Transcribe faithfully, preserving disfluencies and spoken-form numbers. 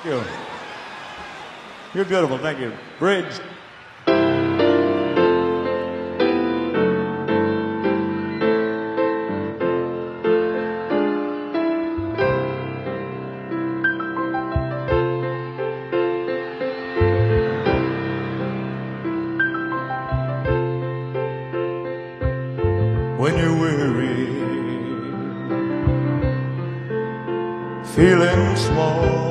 you. You're beautiful. Thank you. Bridge. When you're weary, feeling small,